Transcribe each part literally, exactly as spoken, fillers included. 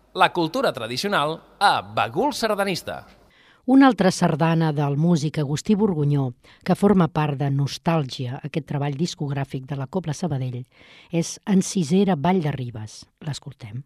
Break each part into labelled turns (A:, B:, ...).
A: La cultura tradicional a Bagul Sardanista.
B: Una altra sardana del músic Agustí Borgunyó, que forma part de Nostàlgia, aquest treball discogràfic de la Cobla Sabadell, és Encisera Vall de Ribes. L'escoltem.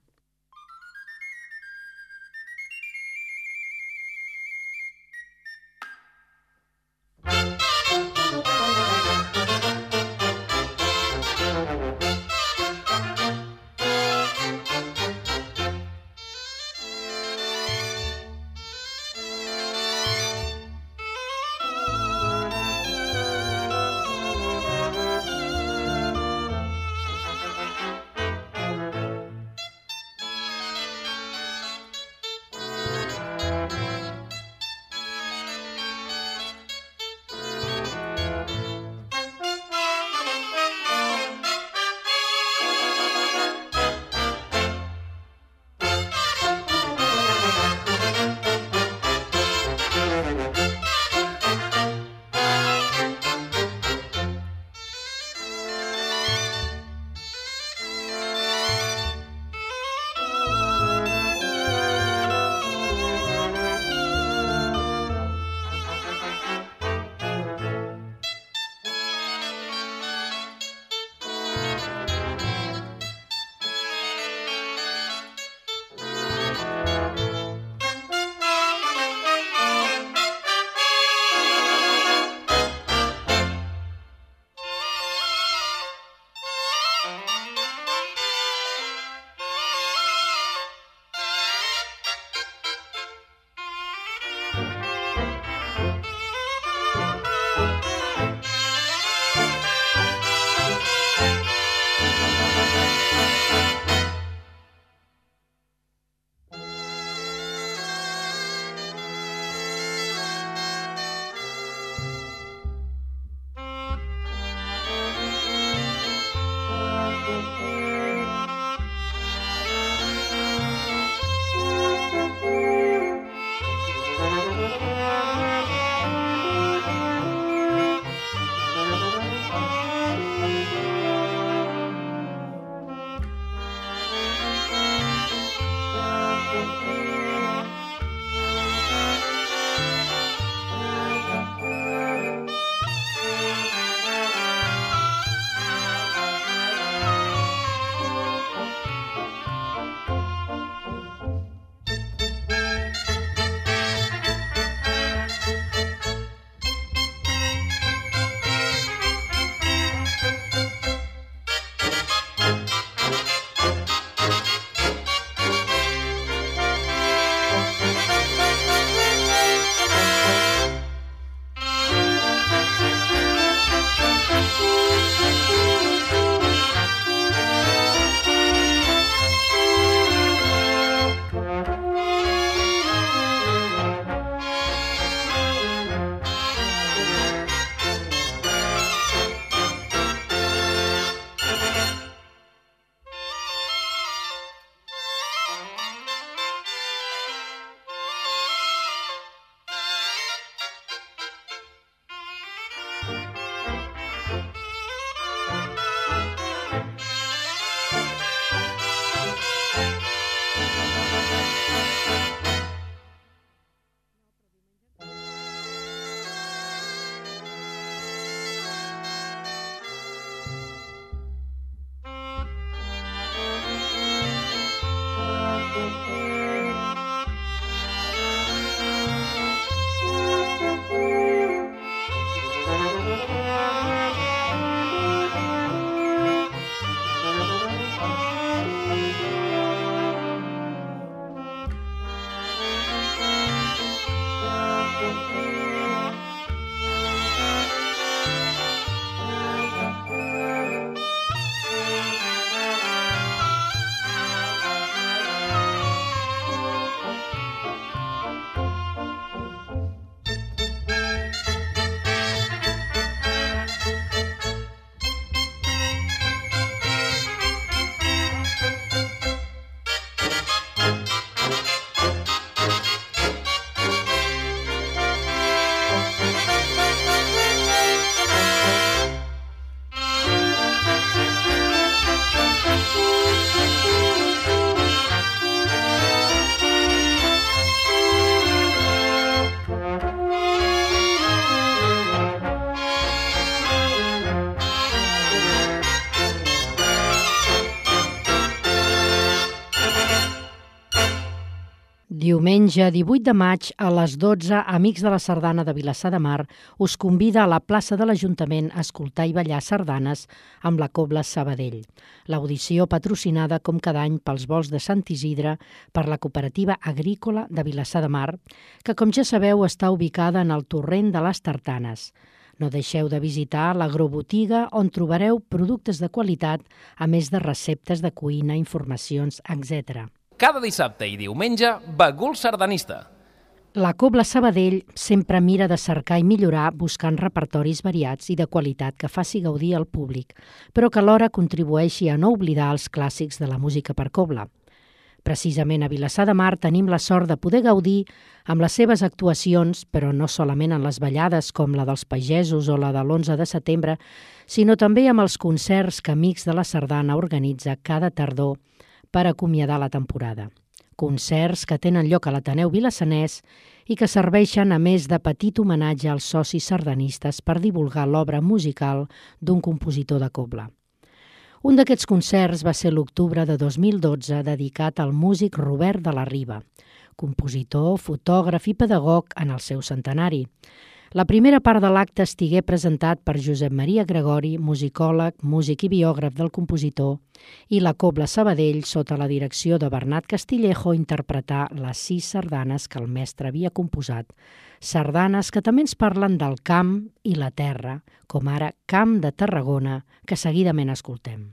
B: Diumenge divuit de maig a les dotze, Amics de la Sardana de Vilassar de Mar us convida a la plaça de l'Ajuntament a escoltar i ballar sardanes amb la Cobla Sabadell. L'audició patrocinada com cada any pels vols de Sant Isidre per la Cooperativa Agrícola de Vilassar de Mar, que com ja sabeu està ubicada en el torrent de les Tartanes. No deixeu de visitar l'agrobotiga on trobareu productes de qualitat, a més de receptes de cuina, informacions, etcètera.
A: Cada dissabte i diumenge, Bagul Sardanista.
B: La Cobla Sabadell sempre mira de cercar i millorar buscant repertoris variats i de qualitat que faci gaudir al públic, però que alhora contribueixi a no oblidar els clàssics de la música per cobla. Precisament a Vilassar de Mar tenim la sort de poder gaudir amb les seves actuacions, però no solament en les ballades com la dels pagesos o la de l'onze de setembre, sinó també amb els concerts que Amics de la Sardana organitza cada tardor per acomiadar la temporada. Concerts que tenen lloc a l'Ateneu Vilassanès i que serveixen a més de petit homenatge als socis sardanistes per divulgar l'obra musical d'un compositor de cobla. Un d'aquests concerts va ser l'octubre de dos mil dotze dedicat al músic Robert de la Riba, compositor, fotògraf i pedagog en el seu centenari. La primera part de l'acte estigué presentat per Josep Maria Gregori, musicòleg, músic i biògraf del compositor, i la Cobla Sabadell, sota la direcció de Bernat Castillejo, interpretar les sis sardanes que el mestre havia composat. Sardanes que també ens parlen del camp i la terra, com ara Camp de Tarragona, que seguidament escoltem.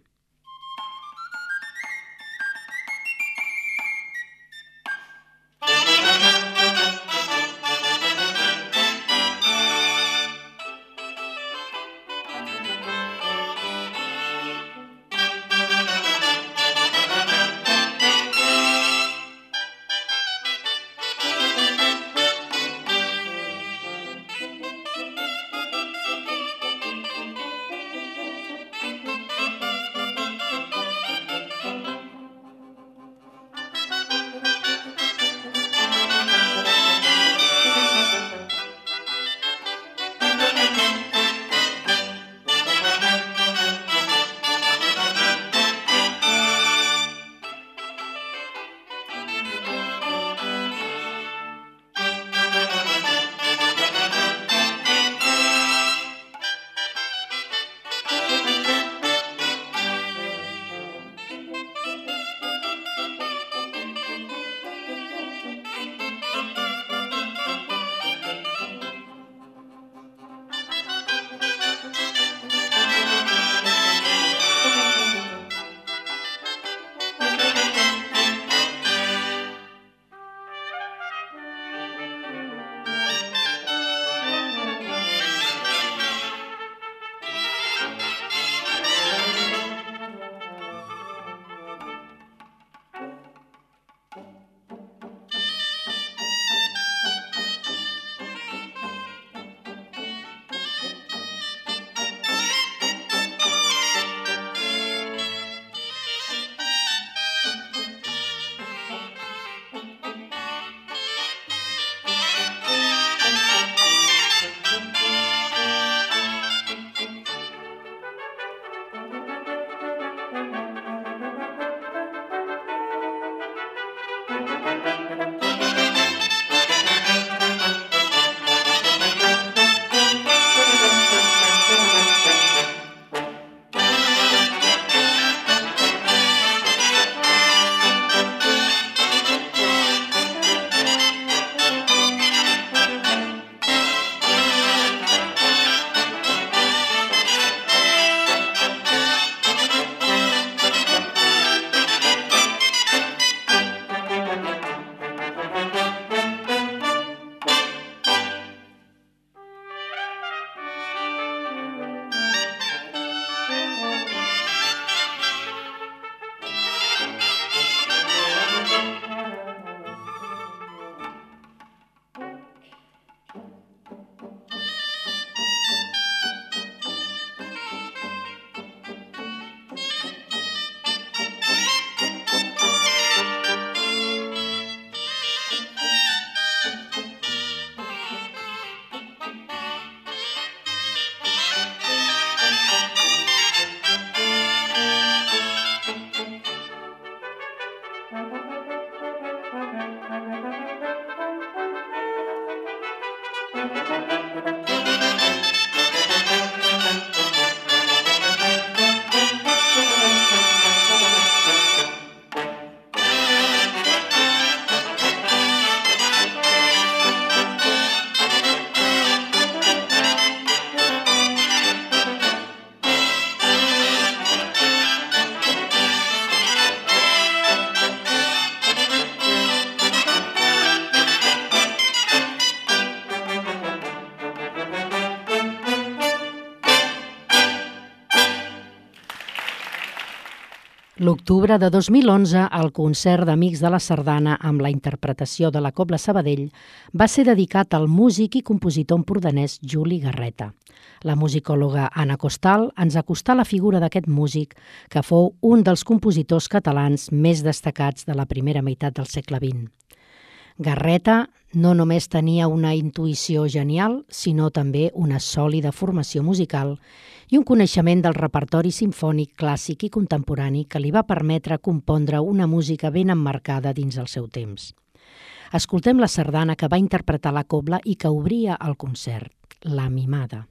B: L'octubre de dos mil onze, el concert d'Amics de la Sardana amb la interpretació de la Cobla Sabadell va ser dedicat al músic i compositor empordanès Juli Garreta. La musicòloga Anna Costal ens acostà la figura d'aquest músic que fou un dels compositors catalans més destacats de la primera meitat del segle vint. Garreta no només tenia una intuïció genial, sinó també una sòlida formació musical i un coneixement del repertori simfònic clàssic i contemporani que li va permetre compondre una música ben emmarcada dins el seu temps. Escoltem la sardana que va interpretar la cobla i que obria el concert, La Mimada.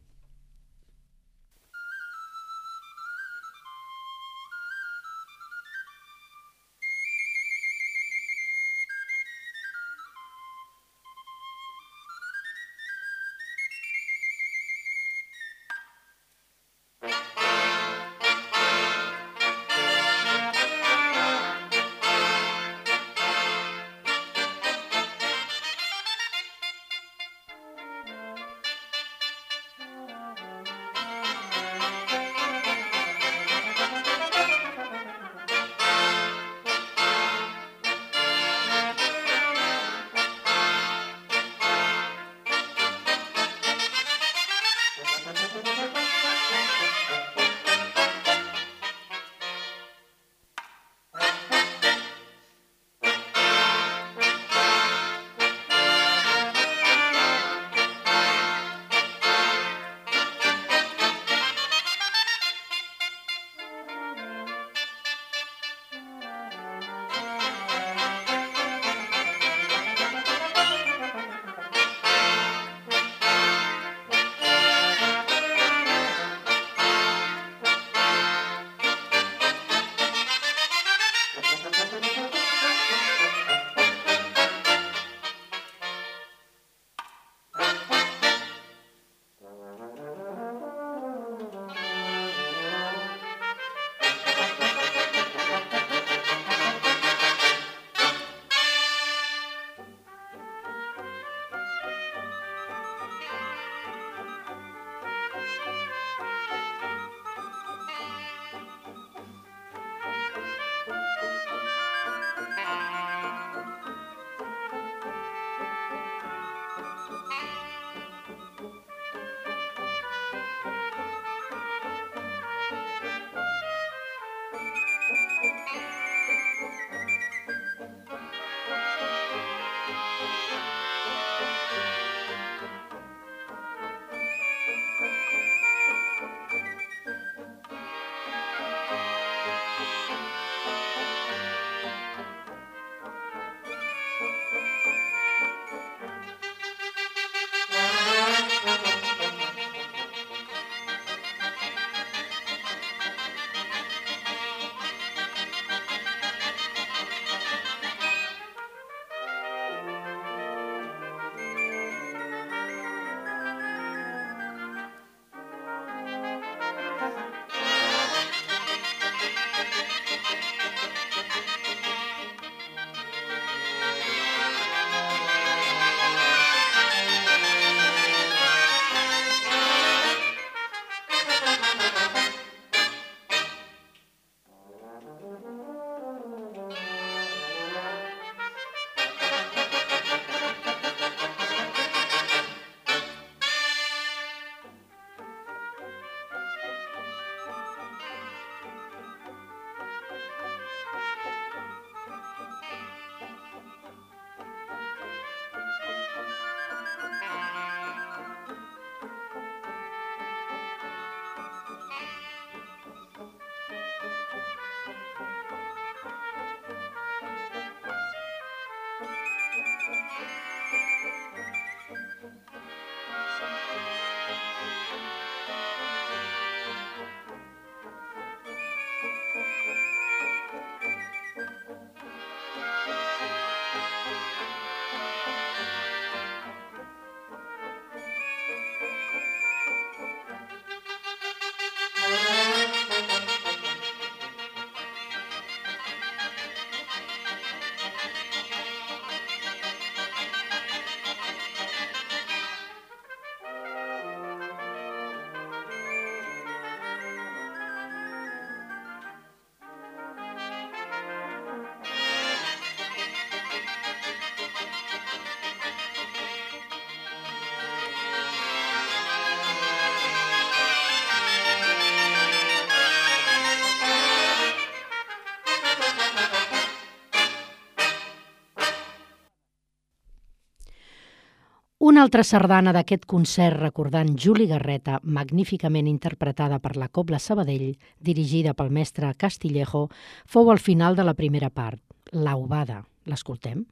B: Una altra sardana d'aquest concert recordant Juli Garreta, magníficament interpretada per la Cobla Sabadell, dirigida pel mestre Castillejo, fou al final de la primera part, l'Aubada. L'escoltem?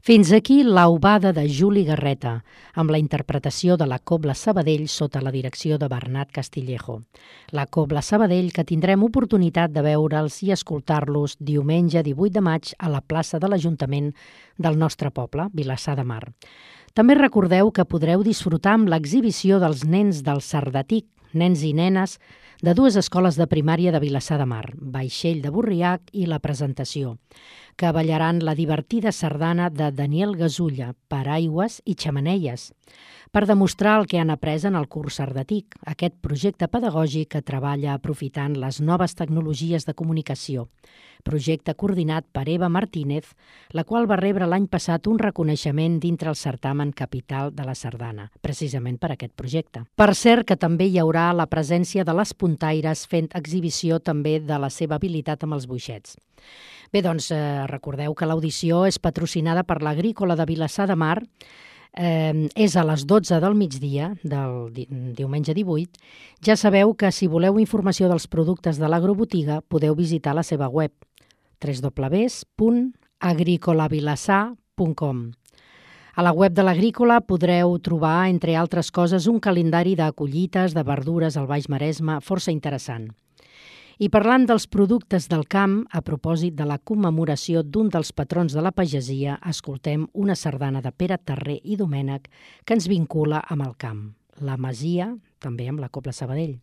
B: Fins aquí l'Aubada de Juli Garreta, amb la interpretació de la Cobla Sabadell sota la direcció de Bernat Castillejo. La Cobla Sabadell que tindrem oportunitat de veure'ls i escoltar-los diumenge divuit de maig a la plaça de l'Ajuntament del nostre poble, Vilassar de Mar. També recordeu que podreu disfrutar amb l'exhibició dels nens del Sardatic, nens i nenes de dues escoles de primària de Vilassar de Mar, Vaixell de Borriac i La Presentació, que ballaran la divertida sardana de Daniel Gasulla, Paraigües i Xemeneies, per demostrar el que han après en el curs Sardatic, aquest projecte pedagògic que treballa aprofitant les noves tecnologies de comunicació, projecte coordinat per Eva Martínez, la qual va rebre l'any passat un reconeixement dintre el certamen Capital de la Sardana, precisament per aquest projecte. Per cert, que també hi haurà la presència de les puntaires fent exhibició també de la seva habilitat amb els boixets. Bé, doncs, eh, recordeu que l'audició és patrocinada per l'Agrícola de Vilassar de Mar, eh, és a les dotze del migdia del di diumenge divuit. Ja sabeu que si voleu informació dels productes de l'agrobotiga podeu visitar la seva web w w w punt agricolavilassar punt com. A la web de l'Agrícola podreu trobar, entre altres coses, un calendari de collites de verdures al Baix Maresme força interessant. I parlant dels productes del camp, a propòsit de la commemoració d'un dels patrons de la pagesia, escoltem una sardana de Pere Terré i Domènec que ens vincula amb el camp, la masia, també amb la Cobla Sabadell.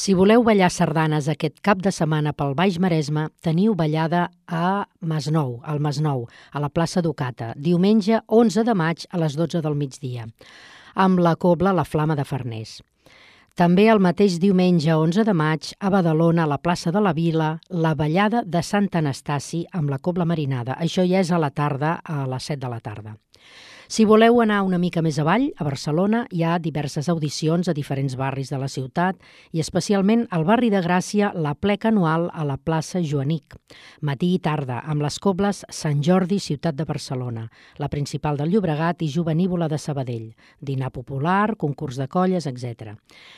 B: Si voleu ballar sardanes aquest cap de setmana pel Baix Maresme, teniu ballada a Masnou, al Masnou, a la plaça Ducata, diumenge onze de maig a les dotze del migdia, amb la cobla La Flama de Farners. També el mateix diumenge onze de maig a Badalona, a la plaça de la Vila, la ballada de Sant Anastasi amb la cobla marinada. Això ja és a la tarda, a les set de la tarda. Si voleu anar una mica més avall, a Barcelona hi ha diverses audicions a diferents barris de la ciutat i especialment al barri de Gràcia la plec anual a la plaça Joanic, matí i tarda, amb les cobles Sant Jordi, ciutat de Barcelona, la principal del Llobregat i Jovenívola de Sabadell, dinar popular, concurs de colles, etcètera.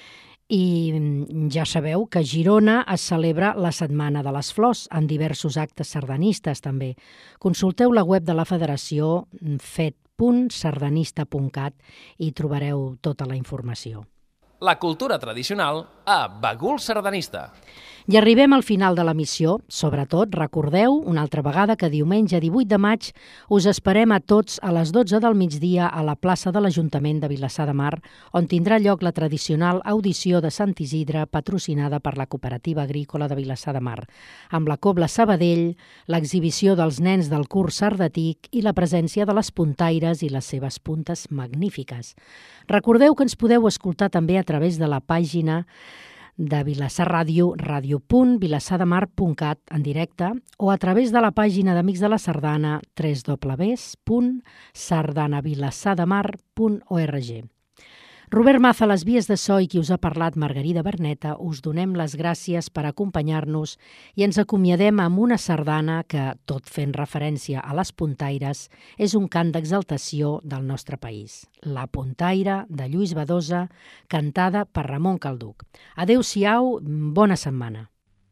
B: I ja sabeu que a Girona es celebra la Setmana de les Flors, amb diversos actes sardanistes també. Consulteu la web de la Federació fet punt sardanista punt cat i trobareu tota la informació.
A: La cultura tradicional a Bagul Sardanista.
B: I arribem al final de l'emissió. Sobretot, recordeu una altra vegada que diumenge divuit de maig us esperem a tots a les dotze del migdia a la plaça de l'Ajuntament de Vilassar de Mar, on tindrà lloc la tradicional audició de Sant Isidre patrocinada per la Cooperativa Agrícola de Vilassar de Mar, amb la cobla Sabadell, l'exhibició dels nens del curs sardatic i la presència de les puntaires i les seves puntes magnífiques. Recordeu que ens podeu escoltar també a través de la pàgina de Vilassar Ràdio, ràdio punt vilassar de mar punt cat en directe o a través de la pàgina d'Amics de la Sardana w w w punt sardanavilassademar punt org. Robert Maza, les vies de so i qui us ha parlat, Margarida Berneta, us donem les gràcies per acompanyar-nos i ens acomiadem amb una sardana que, tot fent referència a les puntaires, és un cant d'exaltació del nostre país. La puntaire, de Lluís Badosa, cantada per Ramon Calduc. Adéu-siau, bona setmana.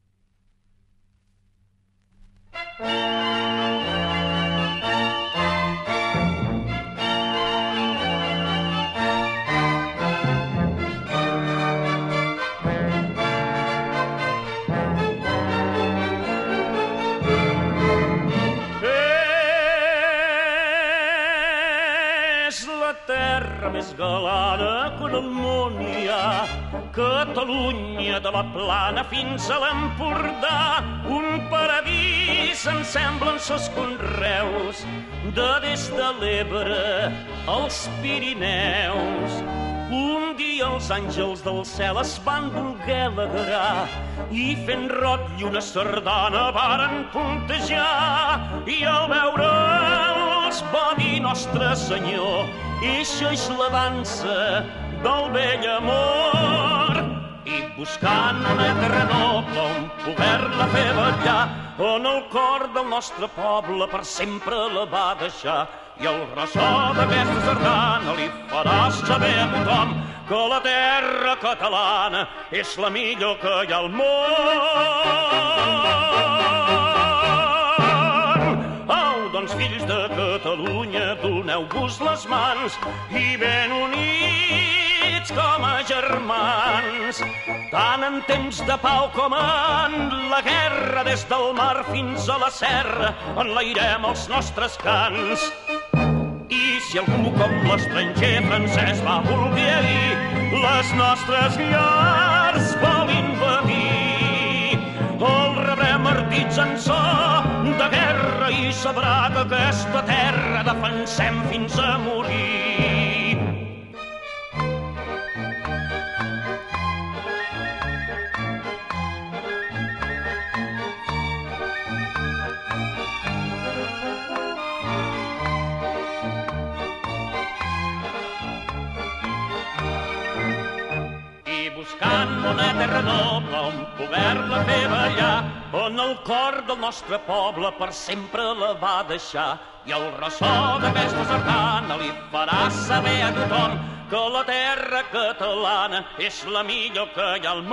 C: Més galana que el món hi ha, Catalunya de la Plana fins a l'Empordà, un paradís en semblen sos conreus, de des de l'Ebre als Pirineus. Un dia els àngels del cel es van voler alegrar i fent rot i una sardana varen puntejar, i al veure'ls va dir Nostre Senyor: eixa és la dansa del vell amor. I buscant una terra noble on poder-la fer ballar, on el cor del nostre poble per sempre la va deixar. I el ressò d'aquesta sardana li farà saber a tothom que la terra catalana és la millor que hi ha al món. Au, doncs, fills de Catalunya, doneu-vos les mans i ben units com a germans, tant en temps de pau com en la guerra, des del mar fins a la serra enlairem els nostres cants. I si algú com l'estranger francès va voler dir les nostres llars vol invadir, el rebrem ardits en so de guerra i sabrà que aquesta terra defensem fins a morir. Buscant una terra noble on poder-la fer ballar, on el cor del nostre poble per sempre la va deixar, i el ressò d'aquesta sardana li farà saber a tothom que la terra catalana és la millor que hi ha al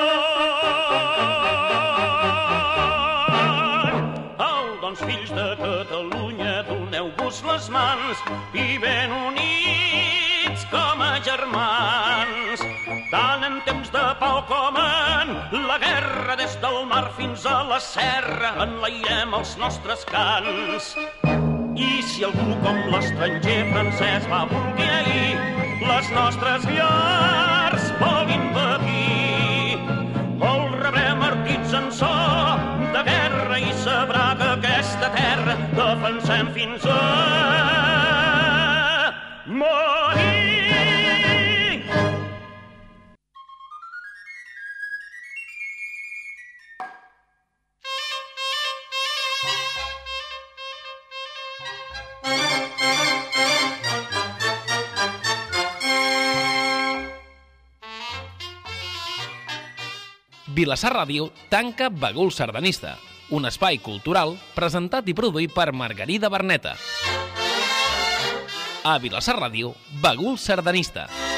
C: món. Au, doncs, fills de Catalunya, doneu-vos les mans i ben units com a germans, tant en temps de pau com en la guerra, des del mar fins a la serra enlairem els nostres cants. I si algú com l'estranger francès va voler ahir les nostres llars vol invadir, fins a morir.
A: Vilassar Ràdio tanca Bagul Sardanista, un espai cultural presentat i produït per Margarida Berneta. A Vilassar Ràdio, Bagul Sardanista.